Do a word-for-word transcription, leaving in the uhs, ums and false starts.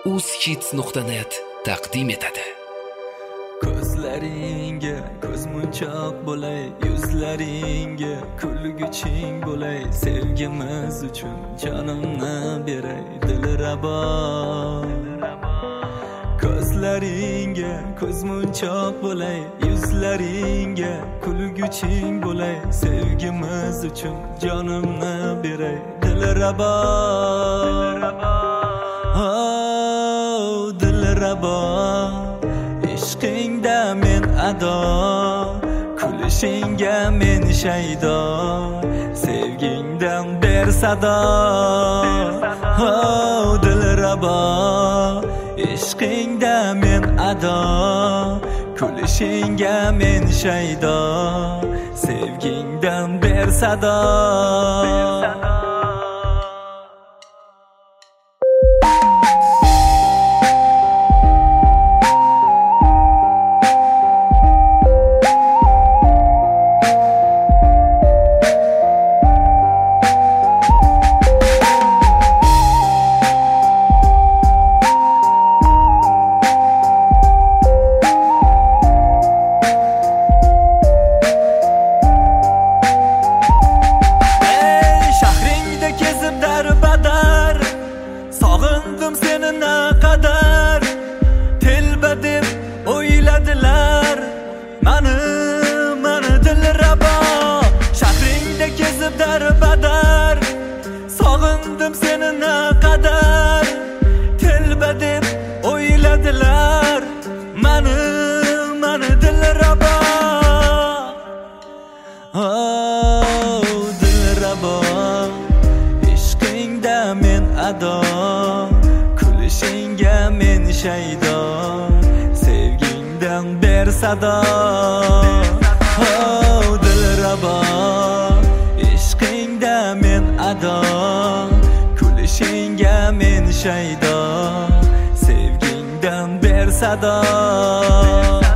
uzhits nuqta net taqdim etadi. Ko'zlaringga ko'zmunchoq bo'lay, yuzlaringga kulguching bo'lay, sevgimiz uchun jonimni beray dilrabo. Ko'zlaringga ko'zmunchoq bo'lay, yuzlaringga kulguching bo'lay, sevgimiz uchun jonimni beray dilrabo. Oh dilrabo, ishqingda men ado, kulishingga men shaydo, sevgingdan ber sado. Oh dilrabo, ishqingda men ado, kulishingga men shaydo, sevgingdan ber sado. Sog'indim seni naqadar, telba deb o'yladilar mani, mani dilrabo. Shahringda kezib darbadar, sog'indim seni naqadar, telba deb o'yladilar mani, mani dilrabo. Oh dilrabo, ishqingda men ado, kulishingga men shaydo, sevgingdan ber sado. Oh dilrabo, ishqingda men ado, kulishingga men shaydo, sevgingdan ber sado.